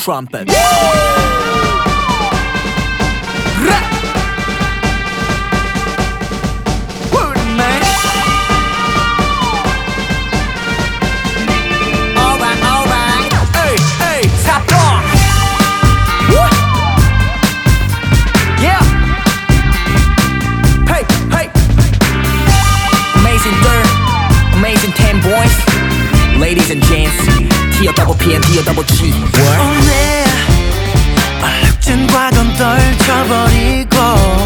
trumpet. Amazing 10 boys, ladies and gents, T O double P and T O double G. 오늘 얼룩진 과거는 떨쳐버리고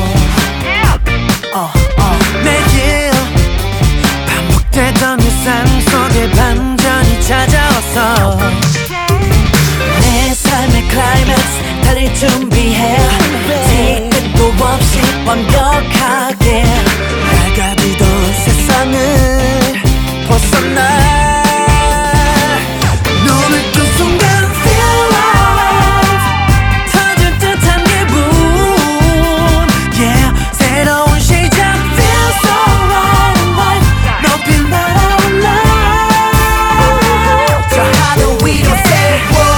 매일 반복되던 일상 속에 반전이 찾아왔어. 내 삶의 클라이맥스 달릴 준비해. 뒤끝도 없이 완벽하게 낡아지던 세상을 벗어나. 눈을 뜬 순간 feel alive. 터질 듯한 기분. Yeah, 새로운 시작 feel so right in life. 높이 날아올라. So how do we don't say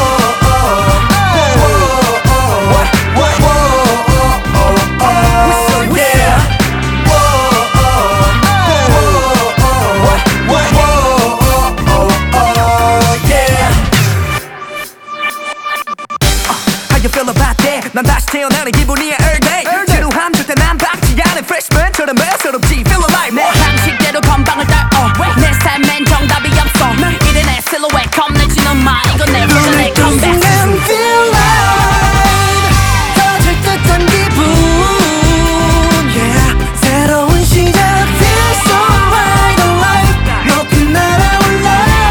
you feel about that? 난 다시 태어나는 기분이야 all day. 지루함 줄 때 난 박지 않은 freshman처럼 매서롭지 feel alive. 내 상식대로 건방을 떨어. 내 삶엔 정답이 없어. 이래 내 silhouette 겁내지는 마. 이건 내 버전의 comeback. feel alive. 터질 듯한 기분. Yeah, 새로운 시작 feel so right in life. 높이 날아올라.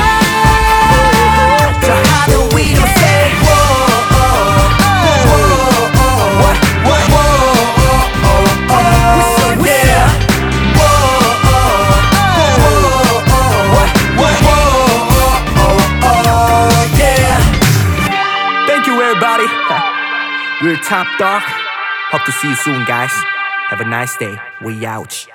So how do we don't say everybody. We're Top Dog. Hope to see you soon, guys. Have a nice day. We out.